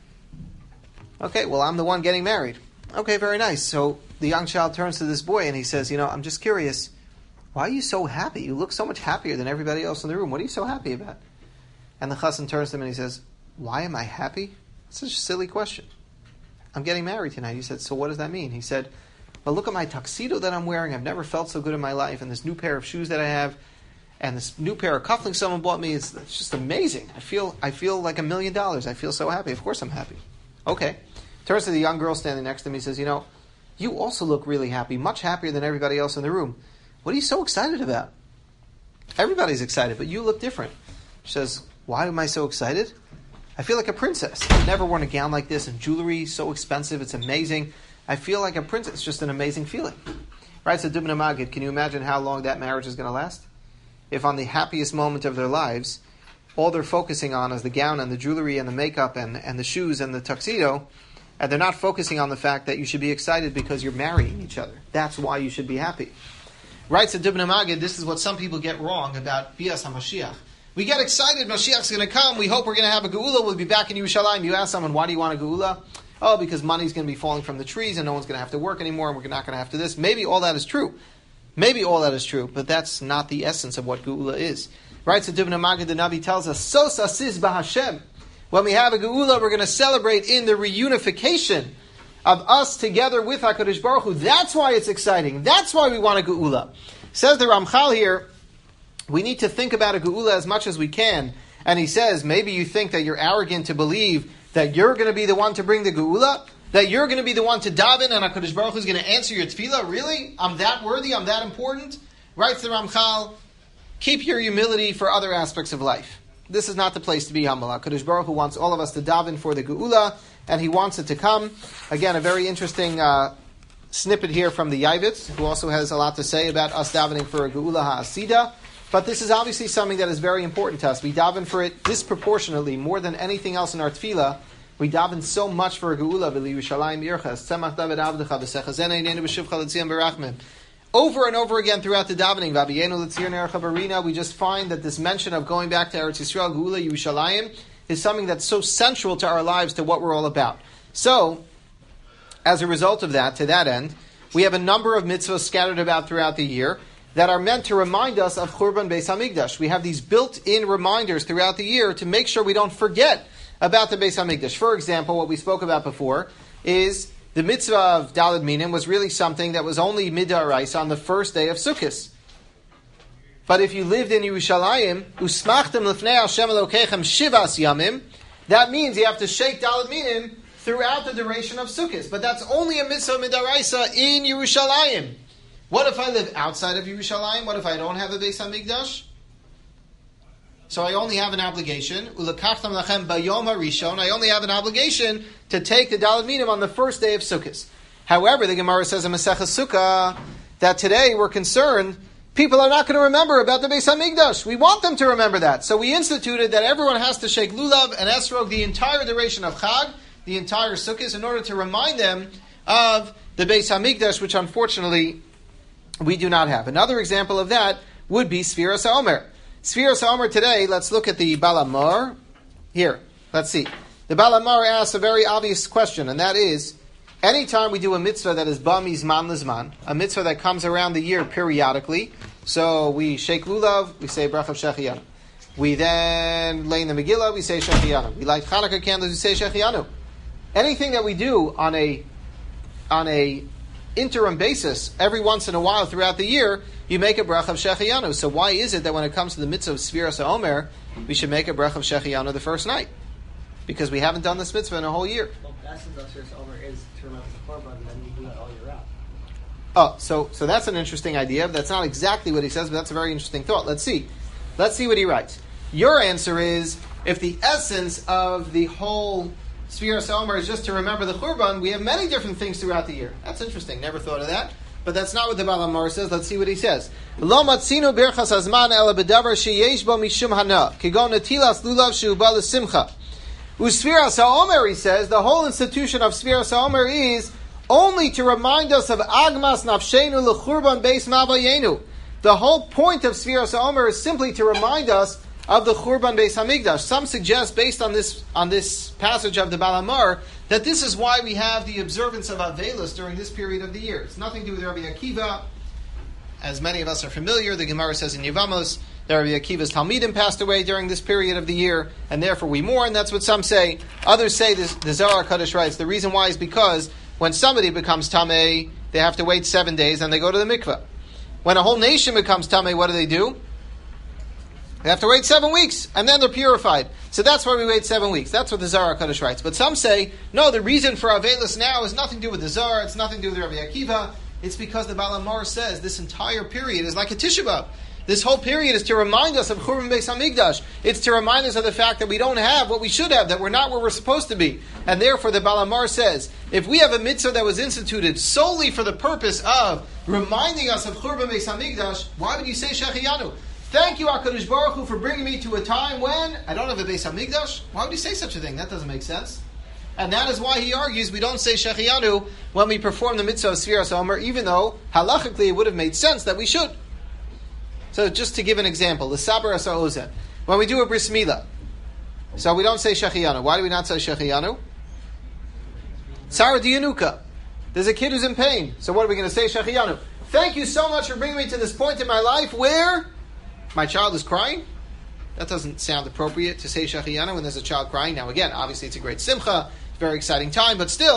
Okay, well, I'm the one getting married. Okay, very nice. So the young child turns to this boy and he says, you know, I'm just curious, why are you so happy? You look so much happier than everybody else in the room. What are you so happy about? And the chassan turns to him and he says, why am I happy? That's such a silly question. I'm getting married tonight. He said, so what does that mean? He said, well, look at my tuxedo that I'm wearing. I've never felt so good in my life. And this new pair of shoes that I have. And this new pair of cufflinks someone bought me, it's, it's just amazing. I feel I feel like a million dollars. I feel so happy. Of course I'm happy. Okay. Turns to the young girl standing next to me. He says, you know, you also look really happy, much happier than everybody else in the room. What are you so excited about? Everybody's excited, but you look different. She says, why am I so excited? I feel like a princess. I've never worn a gown like this, and jewelry so expensive. It's amazing. I feel like a princess. It's just an amazing feeling. Right? So Dubna Magid, can you imagine how long that marriage is going to last? If on the happiest moment of their lives, all they're focusing on is the gown and the jewelry and the makeup and, and the shoes and the tuxedo, and they're not focusing on the fact that you should be excited because you're marrying each other. That's why you should be happy. Writes at Dubna Magid, this is what some people get wrong about Bias HaMashiach. We get excited, Mashiach's going to come, we hope we're going to have a geula, we'll be back in Yerushalayim. You ask someone, why do you want a geula? Oh, because money's going to be falling from the trees and no one's going to have to work anymore and we're not going to have to this. Maybe all that is true. Maybe all that is true, but that's not the essence of what Geula is. Right? So Dubna Magid the Navi tells us, Sos asis b'Hashem. When we have a Geula, we're going to celebrate in the reunification of us together with HaKadosh Baruch Hu. That's why it's exciting. That's why we want a geula. Says the Ramchal here, we need to think about a geula as much as we can. And he says, maybe you think that you're arrogant to believe that you're going to be the one to bring the geula, that you're going to be the one to daven, and HaKadosh Baruch Hu is going to answer your tefillah. Really? I'm that worthy? I'm that important? Writes the Ramchal, keep your humility for other aspects of life. This is not the place to be humble. HaKadosh Baruch Hu wants all of us to daven for the geula, and he wants it to come. Again, a very interesting uh, snippet here from the Yavitz, who also has a lot to say about us davening for a geula ha'asida. But this is obviously something that is very important to us. We daven for it disproportionately, more than anything else in our tefillah. We daven so much for a geula. Over and over again throughout the davening, we just find that this mention of going back to Eretz Yisrael, Geula Yerushalayim, is something that's so central to our lives, to what we're all about. So, as a result of that, to that end, we have a number of mitzvahs scattered about throughout the year that are meant to remind us of Churban Beis Hamikdash. We have these built-in reminders throughout the year to make sure we don't forget about the Beis Hamikdash. For example, what we spoke about before is the mitzvah of Daled Minim was really something that was only midaraisa on the first day of Sukkot. But if you lived in Yerushalayim, usmachtem lefnei Hashem Elokeichem shivas yamim, that means you have to shake Daled Minim throughout the duration of Sukkot. But that's only a mitzvah midaraisa in Yerushalayim. What if I live outside of Yerushalayim? What if I don't have a Beis Hamikdash? So I only have an obligation. Ulekachtam lachem bayom harishon. I only have an obligation to take the Daled Minim on the first day of Sukkot. However, the Gemara says in Maseches Sukkah that today we're concerned people are not going to remember about the Beis Hamikdash. We want them to remember that. So we instituted that everyone has to shake lulav and esrog the entire duration of Chag, the entire Sukkot, in order to remind them of the Beis Hamikdash, which unfortunately we do not have. Another example of that would be Sfiras HaOmer. Sfiras HaOmer today, let's look at the Baal HaMaor. Here, let's see. The Baal HaMaor asks a very obvious question, and that is, anytime we do a mitzvah that is ba mizman lizman, a mitzvah that comes around the year periodically, so we shake lulav, we say bracha Shechianu. We then lay in the Megillah, we say Shechianu. We light Chanukah candles, we say Shechianu. Anything that we do on a on a interim basis, every once in a while throughout the year, you make a bracha of Shechianu. So why is it that when it comes to the mitzvah of Sfiras HaOmer, we should make a bracha of Shechianu the first night? Because we haven't done this mitzvah in a whole year. Well, the essence of Sfiras HaOmer is to remember the Korban, and then you do that all year round. Oh, so so that's an interesting idea. That's not exactly what he says, but that's a very interesting thought. Let's see. Let's see what he writes. Your answer is, if the essence of the whole Sfiras HaOmer is just to remember the Churban, we have many different things throughout the year. That's interesting. Never thought of that. But that's not what the Baal HaMaor says. Let's see what he says. Lo matzinu birchas hazman ela bedavar sheyesh bo mishum hana kigon netilas lulav she'uba l'simcha. Usfiras HaOmer, he says, the whole institution of Sfiras HaOmer is only to remind us of agmas nafshenu l'churban beis mavayenu. The whole point of Sfiras HaOmer is simply to remind us of the Churban Beis Hamikdash. Some suggest, based on this on this passage of the Baal HaMaor, that this is why we have the observance of Avelis during this period of the year. It's nothing to do with Rabbi Akiva. As many of us are familiar, the Gemara says in Yevamos that Rabbi Akiva's Talmidim passed away during this period of the year, and therefore we mourn. That's what some say. Others say, this, the Zohar Kodesh writes, the reason why is because when somebody becomes Tameh, they have to wait seven days and they go to the mikveh. When a whole nation becomes Tameh, what do they do? They have to wait seven weeks, and then they're purified. So that's why we wait seven weeks. That's what the Zohar HaKadosh writes. But some say, no, the reason for Avelis now has nothing to do with the Zohar, it's nothing to do with Rabbi Akiva. It's because the Baal HaMaor says this entire period is like a Tisha B'Av. This whole period is to remind us of Churban Beis Hamikdash. It's to remind us of the fact that we don't have what we should have, that we're not where we're supposed to be. And therefore the Baal HaMaor says, if we have a mitzvah that was instituted solely for the purpose of reminding us of Churban Beis Hamikdash, why would you say Shechianu? Thank you, HaKadosh Baruch Hu, for bringing me to a time when I don't have a Beis Hamikdash. Why would you say such a thing? That doesn't make sense. And that is why he argues we don't say Shechianu when we perform the mitzvah of Sfiras HaOmer, even though halachically it would have made sense that we should. So just to give an example, the Sabar Asa Ozen, when we do a Bris Milah, so we don't say Shechianu. Why do we not say Shechianu? Tzara Diyanuka. There's a kid who's in pain. So what are we going to say? Shechianu. Thank you so much for bringing me to this point in my life where my child is crying. That doesn't sound appropriate to say Shechianu when there's a child crying. Now again, obviously it's a great simcha, it's a very exciting time, but still,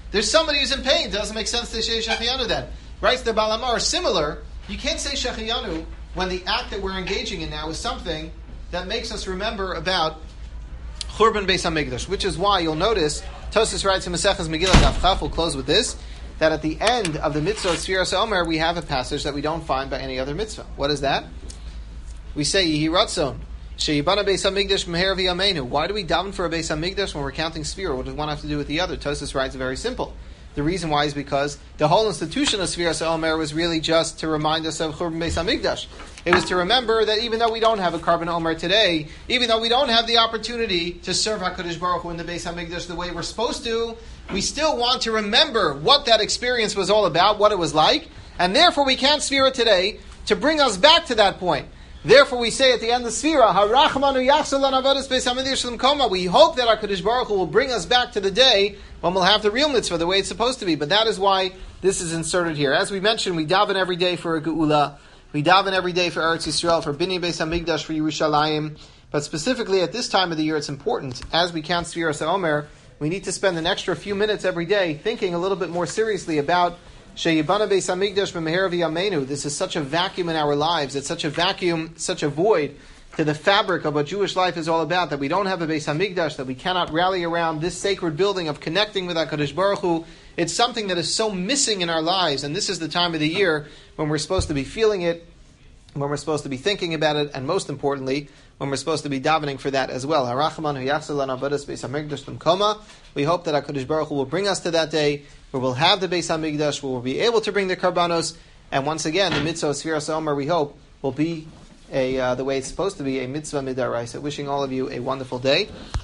There's somebody who's in pain. It doesn't make sense to say Shechiyanu then. Right? The Baal Hamar are similar. You can't say Shechiyanu when the act that we're engaging in now is something that makes us remember about Churban Beis HaMikdash, which is why you'll notice, Tosfos writes in Maseches Megillah Daf Chaf, we'll close with this, that at the end of the mitzvah of Sfiras HaOmer, we have a passage that we don't find by any other mitzvah. What is that? We say, Yehi Ratzon, Sheyibana Beis HaMikdash Meher V'Yameinu. Why do we daven for a Beis HaMikdash when we're counting Sfira? What does one have to do with the other? Tosfos writes very simple. The reason why is because the whole institution of Sfiras HaOmer was really just to remind us of Churban Beis HaMikdash. It was to remember that even though we don't have a Karban Omer today, even though we don't have the opportunity to serve HaKadosh Baruch Hu in the Beis HaMikdash the way we're supposed to, we still want to remember what that experience was all about, what it was like, and therefore we can't Sfira today to bring us back to that point. Therefore we say at the end of Sfira, Harachmanu Yachzor Lanu Avodas Beis HaMikdash L'Mkoma. We hope that HaKadosh Baruch Hu will bring us back to the day when we'll have the real mitzvah the way it's supposed to be. But that is why this is inserted here. As we mentioned, we daven every day for a Geula. We daven every day for Eretz Yisrael, for Binyan Beis HaMikdash, for Yerushalayim. But specifically at this time of the year, it's important. As we count Sfiras HaOmer, we need to spend an extra few minutes every day thinking a little bit more seriously about Sheyibana Beis HaMikdash B'Meher V'Yameinu. This is such a vacuum in our lives. It's such a vacuum, such a void to the fabric of what Jewish life is all about, that we don't have a Beis HaMikdash, that we cannot rally around this sacred building of connecting with HaKadosh Baruch Hu. It's something that is so missing in our lives, and this is the time of the year when we're supposed to be feeling it, when we're supposed to be thinking about it, and most importantly, when we're supposed to be davening for that as well. Harachmanu Yachzor Lanu Avodas Beis HaMikdash L'Mkoma. We hope that HaKadosh Baruch Hu will bring us to that day where we'll have the Beis HaMikdash, where we'll be able to bring the Karbanos, and once again, the mitzvah of Sfiras HaOmer, we hope, will be a uh, the way it's supposed to be, a mitzvah midaraisa. Wishing all of you a wonderful day.